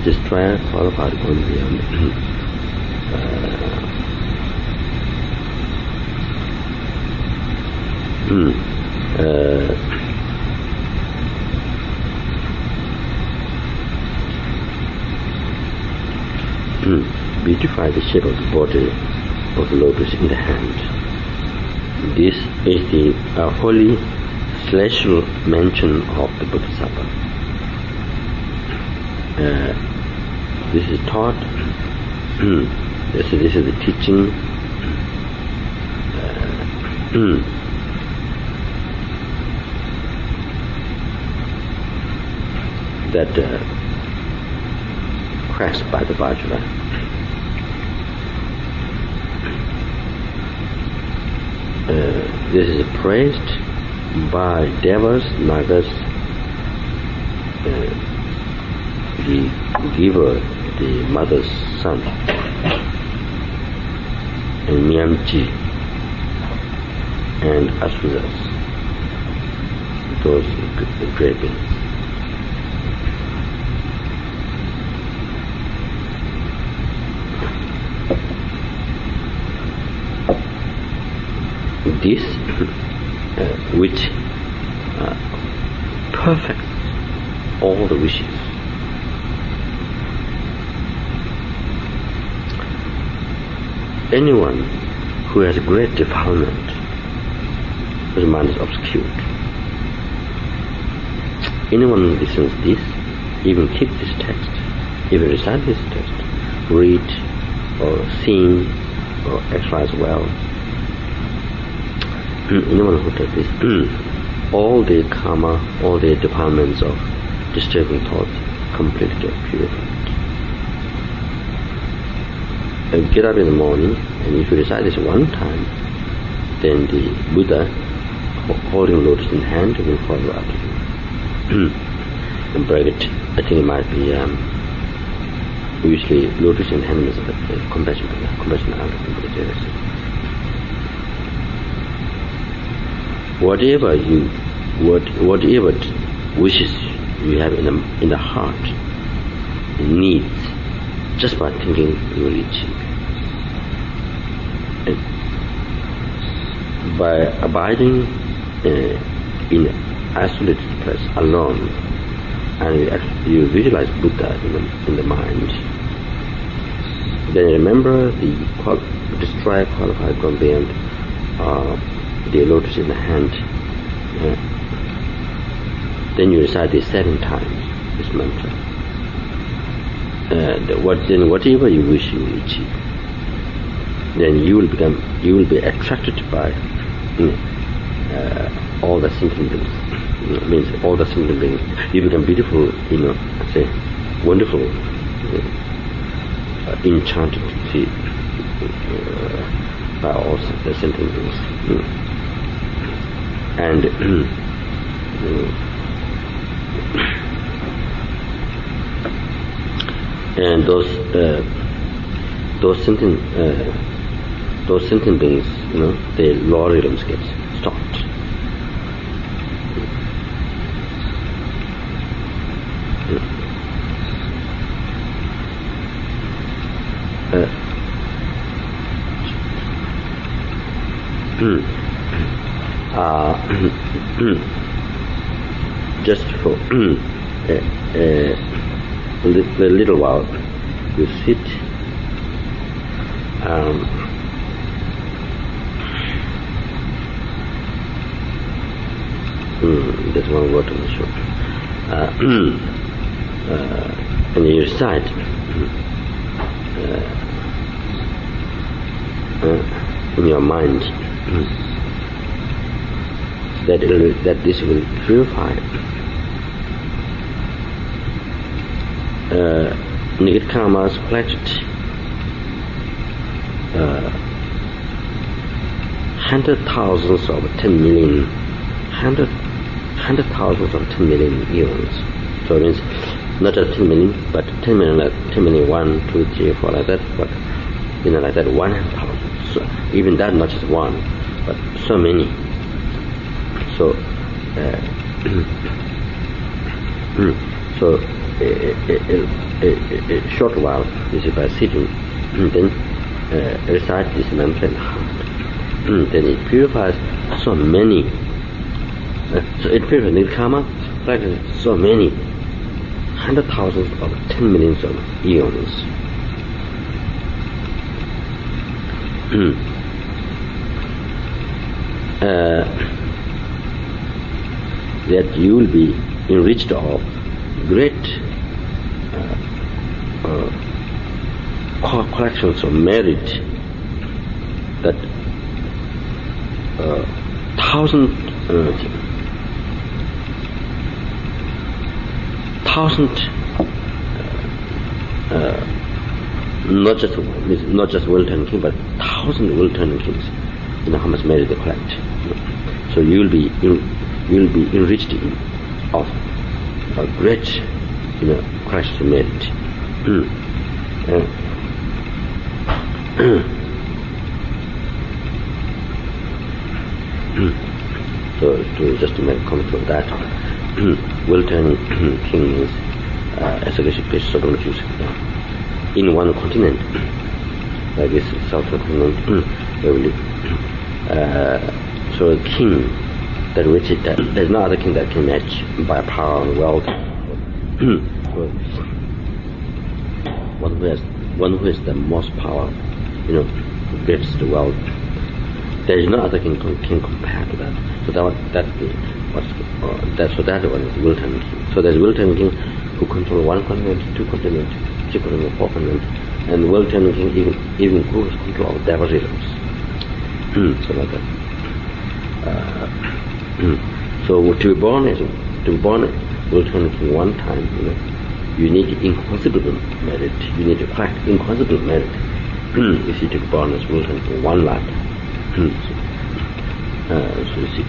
destroyer qualified going beyond. Beautify the shape of the body of the lotus in the hand. This is the holy celestial mention of the Bodhisattva. This is taught. This is the teaching. That cracks by the Vajra. This is praised by Devas, Nagas, the giver, the mother's son, and Myamji, and Asuras, those great beings. This which perfects all the wishes. Anyone who has great defilement, whose mind is obscured, anyone who listens to this, even keep this text, even recite this text, read or sing or exercise well, anyone who does this, all their karma, all their defilements of disturbing thoughts completely get purified. Get up in the morning, and if you recite this one time, then the Buddha, holding lotus in hand, will follow after you. And bracket, I think it might be usually lotus in hand is compassion out of Buddha. Whatever wishes you have in the heart, needs, just by thinking you will achieve. And by abiding in isolated place alone, and you visualize Buddha in the mind, then remember the destroyer qualified from beyond. The lotus in the hand, then you recite this 7 times, this mantra. Then whatever you wish you will achieve. Then you will be attracted by all the sentient beings. Means all the sentient beings. You become beautiful, say, wonderful, enchanted by all the sentient beings. And and those sentient beings, their lower realms get stopped. Just for a little while, you sit. There's one word on the short. And you recite in your mind that this will purify negative karmas collected 100,000s of 10 million, 100,000s of 10 million eons. So it means not just 10 million, but 10 million, like 10 million, 1, 2, 3, 4, like that, but like that, 100,000. So even that, not just one, but so many. So a short while, this is by sitting, then recite this mantra in the heart. Then it purifies so many. So it purifies nirkama, practices so many, 100,000s or 10 millions of eons. That you will be enriched of great collections of merit, that thousand not just well-turning king, but 1,000 well-turning kings. You know how much merit they collect. So you will be enriched of a great, collection of merit. So just to make a comment on that, well-turning king means execution places of refuge in one continent, like this southern continent, so a king that there's no other king that can match by power and wealth. One who has the most power, gets the wealth. There is no other king can compare to that. So that one is will-turning king. So there's will-turning king who control one continent, two continents, three continents, four continents, and will-turning king even who has control of diverse realms. So like that. So to be born will-turning king one time, you need inconceivable merit. You need to collect inconceivable merit if you to be born as will-turning king one life. So you see.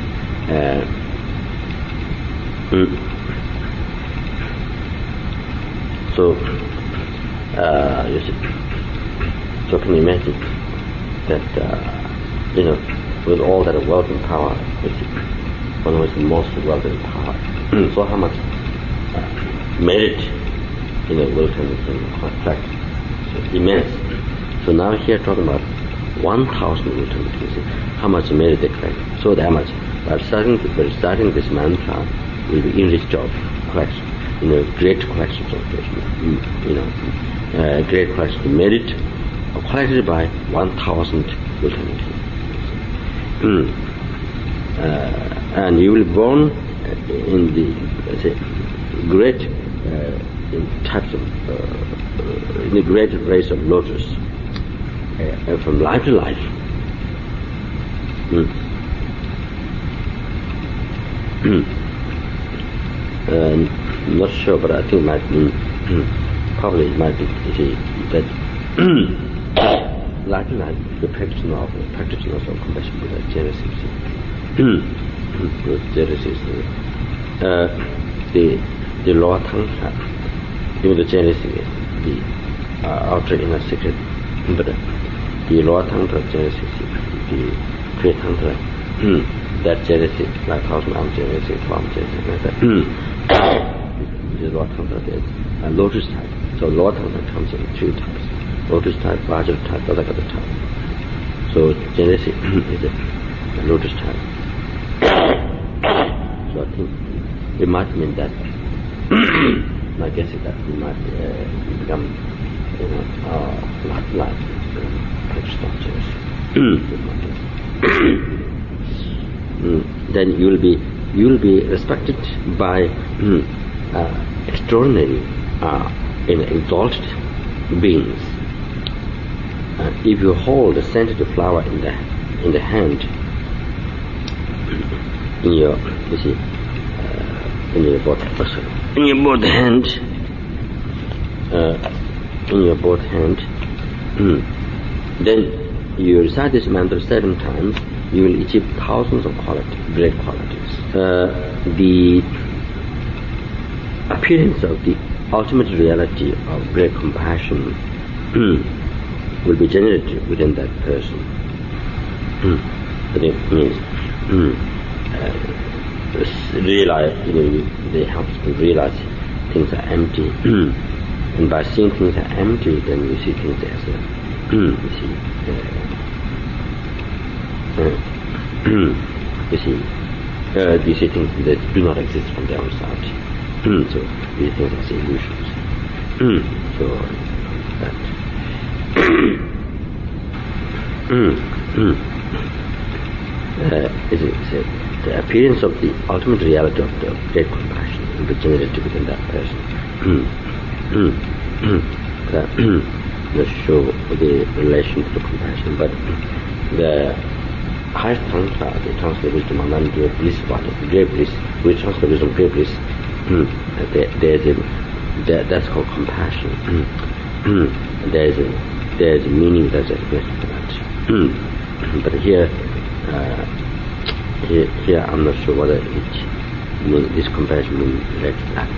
You see. So can you imagine that with all that wealth and power, one who is the most wealth and power. So how much merit will-turning king collect? So immense. So now here talking about 1,000 will-turning kings. How much merit they collect? So that much. By starting this mantra, will be enriched of collection. Great collections of great collections of merit collected by 1,000 will-turning kings. And you will be born in the great in types of in the great race of lotus, from life to life. I'm not sure, but I think it might mean probably it might be that life to life the practitioners of compassion with Genesis. Genesis, the lower tantra, even the Genesis, the outer inner secret, but the lower tantra Genesis, the great tantra, that Genesis, like 1,000 Genesis, form Genesis, like that. The lower tantra is a lotus type. So lower tantra comes in three types: lotus type, Vajra type, Tathagata type. So Genesis is a lotus type. So I think it might mean that. My guess is that we might become, like practitioners. Then you will be respected by extraordinary exalted beings. If you hold a scented flower in the hand, in your both hand, then you recite this mantra 7 times, you will achieve thousands of great qualities. The appearance of the ultimate reality of great compassion will be generated within that person. That it means realize, they help to realize things are empty. And by seeing things are empty, then you see things as you see things that do not exist from the outside. So these things are illusions. So that the appearance of the ultimate reality of the great compassion will be generated within that person. That show the relation to the compassion, but the highest tantra, the transcendental wisdom and non-dual bliss part of the great bliss, which transcendental wisdom, great bliss, that's called compassion. There's a meaning, there's a explanation for that. But here I'm not sure whether this compassion means that.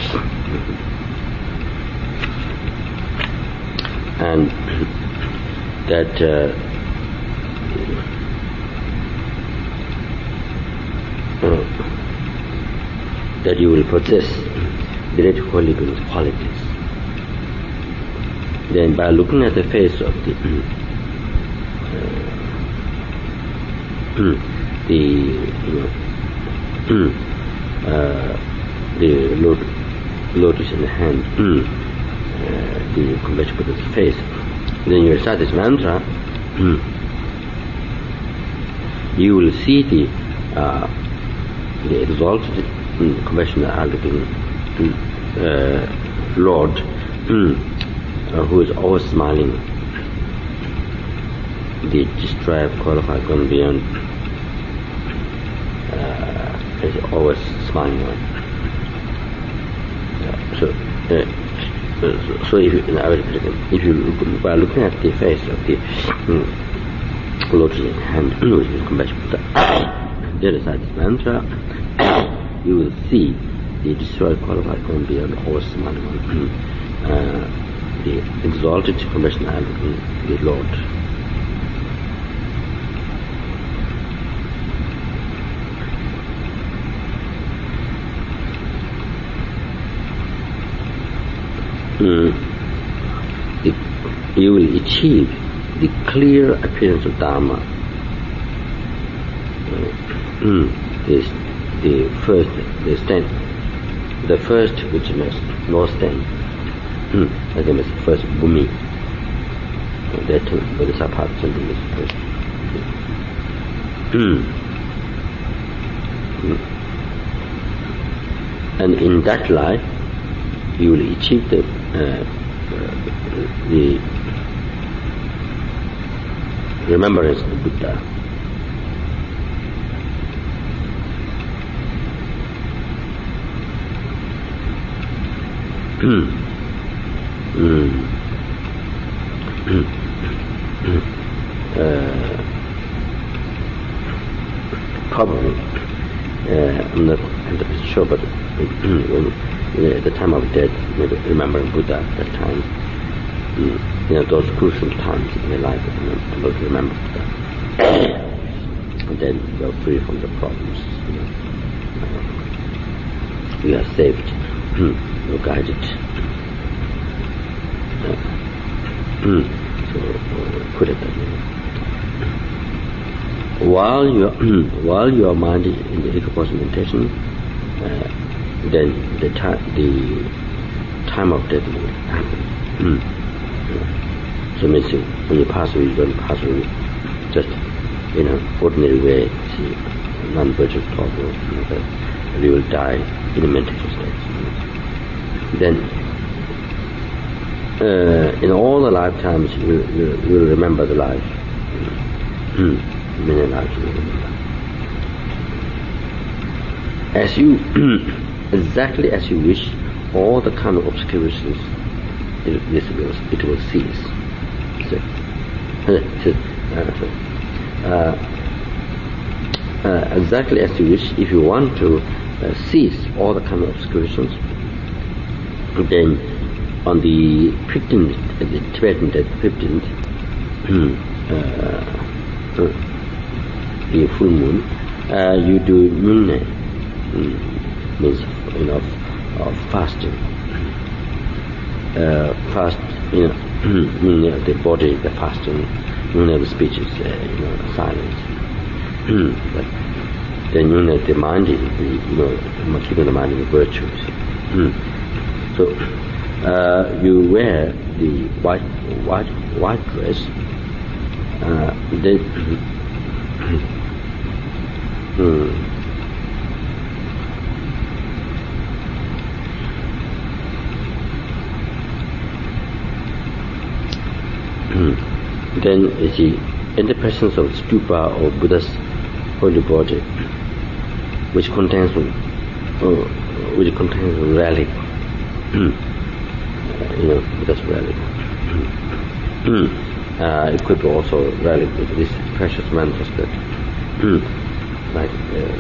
And that that you will possess great holy beings' qualities. Then by looking at the face of the lotus in the hand, the compassion Buddha's face, then you recite this mantra, you will see the exalted compassionate all-loving Lord, who is always smiling, the destroyer, qualified, gone beyond, is always smiling on. So if you by looking at the face of the lotus in hand, which is compassion Buddha, there is that mantra, you will see the destroyer, qualified, gone beyond, always smiling on, the exalted compassion of the Lord. You will achieve the clear appearance of Dharma. The first which is no stand. I think it's first Bhumi. That Bodhisattva something is first. And in that life, you will achieve the remembrance of the Buddha. Probably, I'm not 100% sure, but at the time of death, maybe remembering Buddha at that time, those crucial times in my life, I'm able to remember Buddha. And then you're free from the problems. You are saved, you're guided. So put it that way. While your mind is in the equipoise meditation, then the time of death will happen. So means when you pass away, you don't pass away just in an ordinary way, see, non-virtual thought, but you will die in a meditation state. Then in all the lifetimes you will remember the life. Many lives you will remember. As you exactly as you wish, all the kind of obscurations it will cease. Exactly as you wish, if you want to cease all the kind of obscurations, then on the 15th, the Tibetan death, 15th, the full moon, you do Nyungne, means of fasting. Fast, meaning of the body, the fasting, meaning of the speech is, silence. But then, the mind is, keeping the mind in the virtues. So, you wear the white dress. Then you see, in the presence of stupa or Buddha's holy body, which contains relic, Buddha's relic. It could be also relic with this precious mantras that, like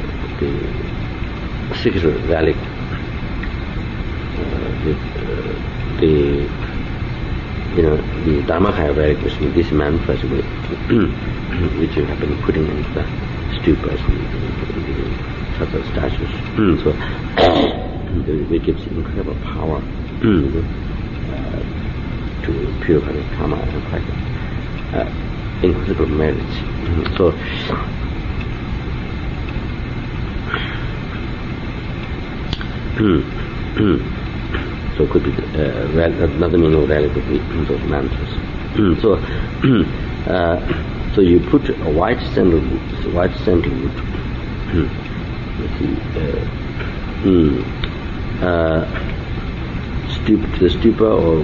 the secret relic, the Dharmakaya relic, which means this mantras which you have been putting into the stupas and the statues. So it gives incredible power to purify the karma and quite incredible merits. So so it could be another meaning of relic would be those mantras. So you put a white sandalwood. The stupa or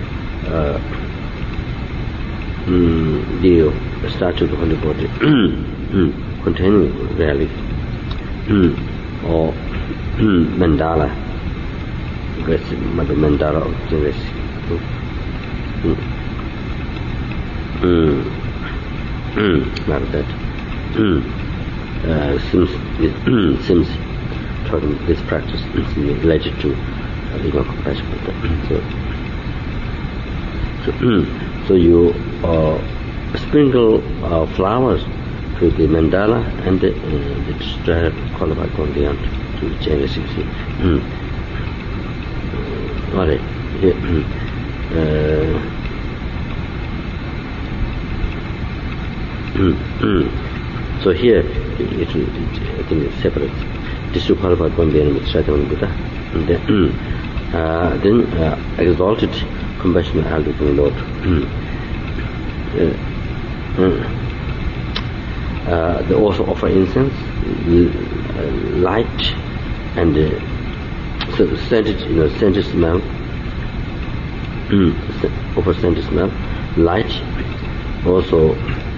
the statue of the holy body containing relic or mandala, mandala of the like that. Seems talking this practice is related to compassion. So you sprinkle flowers to the mandala and the strap qualified condiant to the Genesis. All right. So here it I think it's separate. Disqualified condiant with Shakyamuni Buddha, and then exalted compassionate Almighty Lord. They also offer incense, light, and scented smell. Offer scented smell, light, also,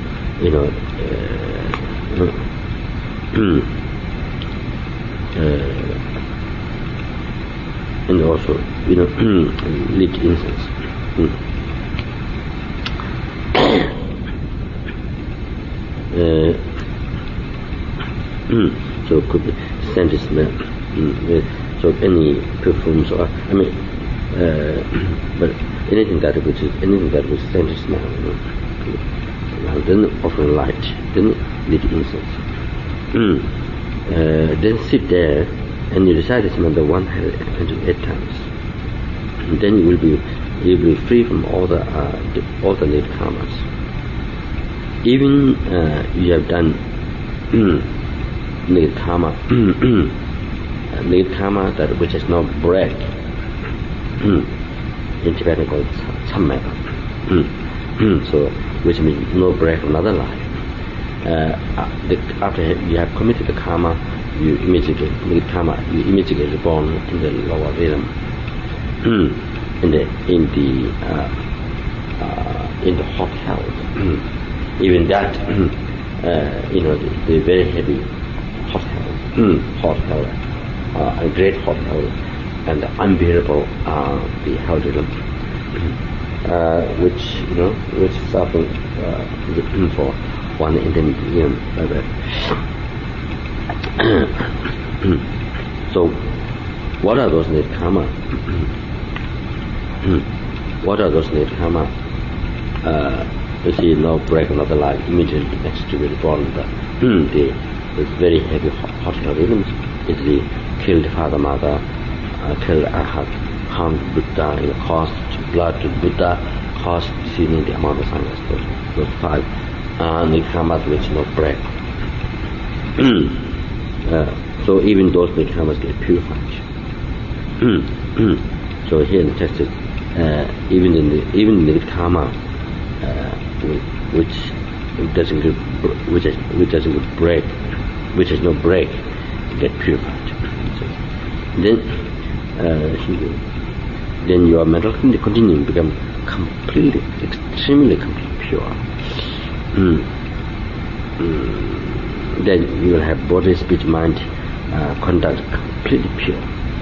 and also, lit incense. So it could be scented smell. So any perfumes or but anything that was scented smell. Then offer light, then lit incense. Then sit there and you recite this mantra 128 times. And then you will be free from all the late karmas. Even you have done late karma, that which is not bred. In Tibetan called sammaya. So which means no breath of another life. After you have committed the karma, you immediately get reborn in the lower realm, in the hot hell. Even that, the very heavy hot hell, a great hot hell, and the unbearable the hell realm. Which suffering for one intermediate. So, what are those late karma? What are those late karma? You see, no break another life immediately next to be reborn. The very heavy hot elements is the killed father, mother, I have harmed Buddha, caused blood to Buddha, caused seeing the amount of sanghas, those 5 nirkamas which no break. So even those nirkamas get purified. So here in the text, even the nirkama which doesn't break, which has no break, get purified. So then your mental continuing become completely, extremely pure. Then you will have body, speech, mind, conduct completely pure.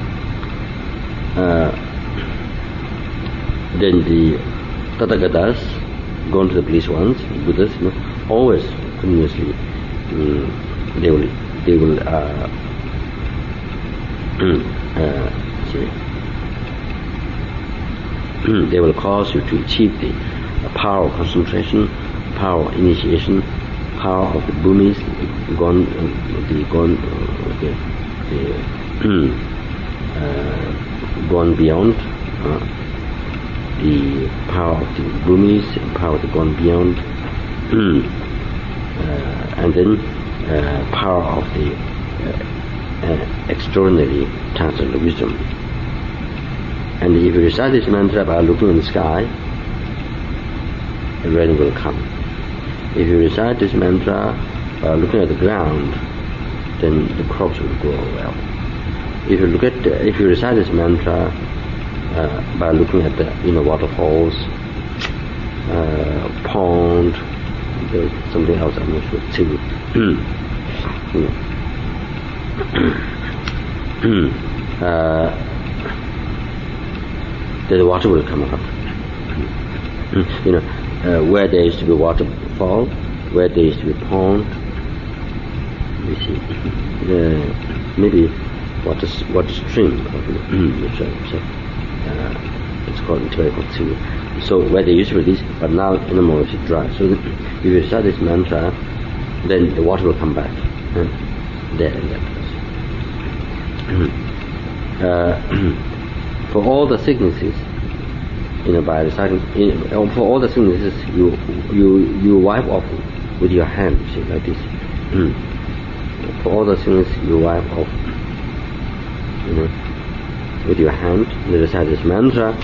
Then the Tathagatas, gone to the bliss ones, Buddhas, always continuously they will they will cause you to achieve the power of concentration, power of initiation, power of the bhumis, gone beyond, the power of the bhumis, power of the gone beyond, and then power of the extraordinary transcendental wisdom. And if you recite this mantra by looking in the sky, the rain will come. If you recite this mantra by looking at the ground, then the crops will grow well. If you recite this mantra by looking at the waterfalls, pond, there's something else I'm not sure too. The water will come up. Where there used to be waterfall, where there used to be pond, you see, maybe water stream. It's called too. So where they used to be this, but now no more it's dry. So if you recite this mantra, then the water will come back there in that place. For all the sicknesses, by reciting, for all the sicknesses, you wipe off with your hand, see, like this. For all the sicknesses, you wipe off, with your hand. You recite this mantra.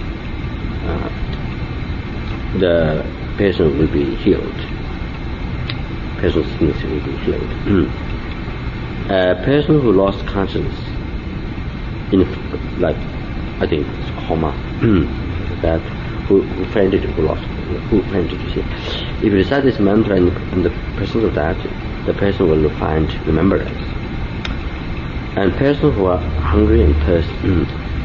The patient will be healed. Patient's sickness will be healed. A person who lost consciousness I think it's coma, that who fainted, you see. If you recite this mantra in the presence of that, the person will find remembrance. And persons who are hungry and thirsty,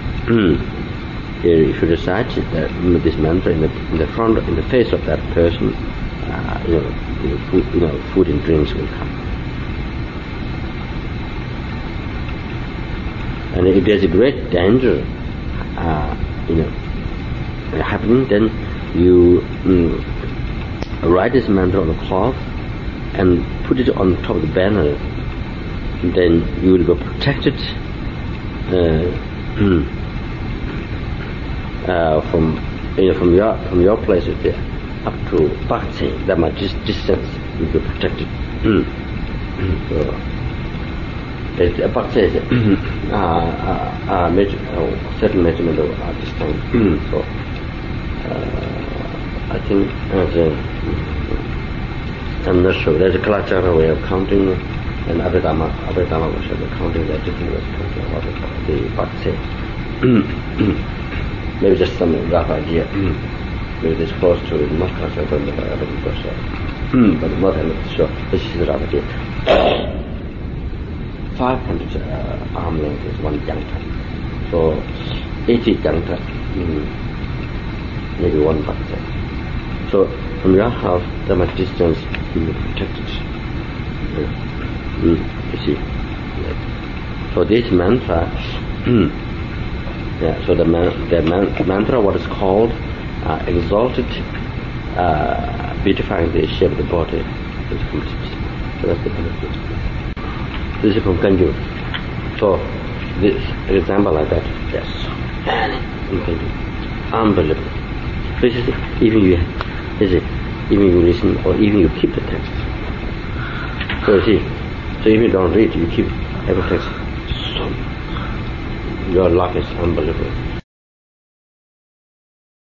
if you recite this mantra in the face of that person, food and drinks will come. And if there's a great danger, happening, then you write this mantra on a cloth and put it on top of the banner. Then you will be protected from your place up to Bhakti, that much distance you will be protected. So Bhakti is certain measurement of distance. So I think I'm not sure. There's a Kalachara way of counting, and Abhidhamma was counting that different ways of counting what the Bhakti. Maybe just some rough idea. Maybe it's close to the Maskasa, but I'm not sure. But not sure. This is the rough idea. 500 arm length is one yangta. So 80 yangta, maybe one bhakti. So from your house, that much distance you will be protected. You see. So this mantra, so the mantra, what is called exalted, beautifying the shape of the body. So that's the benefit. This is from Kanju. So this example like that, yes, unbelievable. So you see, even you listen or even you keep the text. So you see, so if you don't read, you keep every text. So your luck is unbelievable.